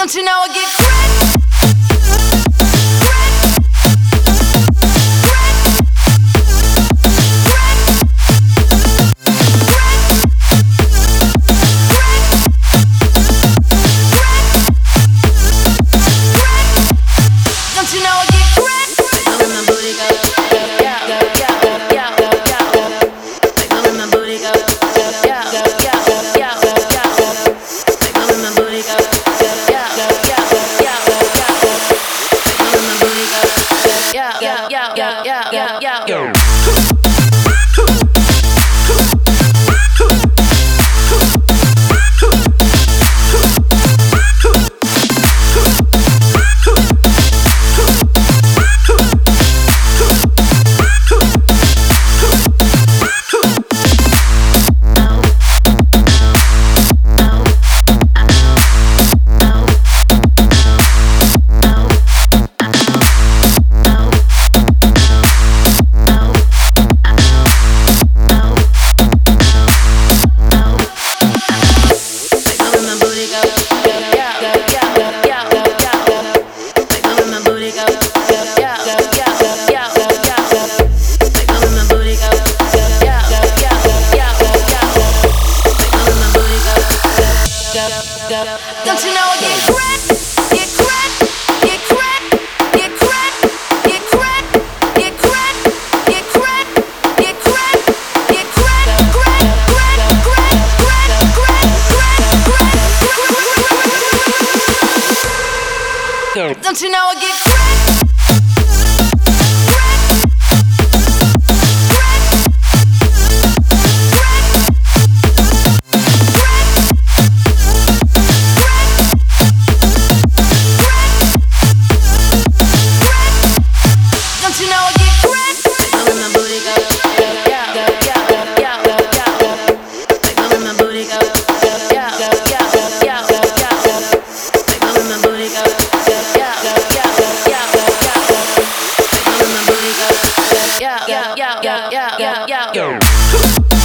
Don't you know I get cracked? Don't you know I get cracked? Like when my booty go, yeah, yeah, yeah, yeah, yeah. Like when my booty go, yeah, yeah, yeah, yeah. Like when my booty go, yeah, yeah, yeah, yeah. Like when my booty go, yeah, yeah, yeah, yeah, yeah, yeah. Don't you know I get cracked, get cracked, get cracked, get cracked, get cracked, get cracked, get cracked, get cracked, get cracked, crack. Don't you know I get cracked? Don't you know I get cracked? Like when my booty go, yeah, yeah, yeah, yeah. Like when my booty go, yeah, yeah, yeah, yeah. Like when my booty go, yeah, yeah, yeah, yeah. Like when my booty go, yeah, yeah, yeah, yeah, yeah.